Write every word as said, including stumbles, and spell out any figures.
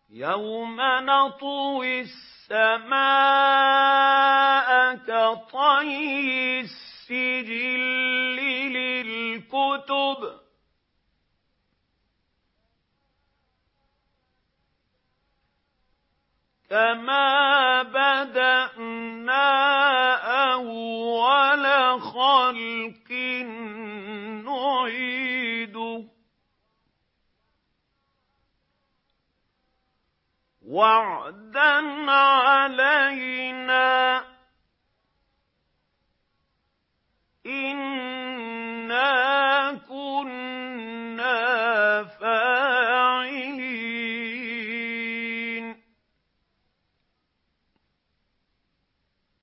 يَوْمَ نَطْوِي السَّمَاءَ كَطَيِّ السِّجِلِّ لِلْكُتُبِ كَمَا بَدَأْنَا أَوَّلَ خَلْقٍ نُّعِيدُهُ ۚ وَعْدًا عَلَيْنَا ۚ إِنَّا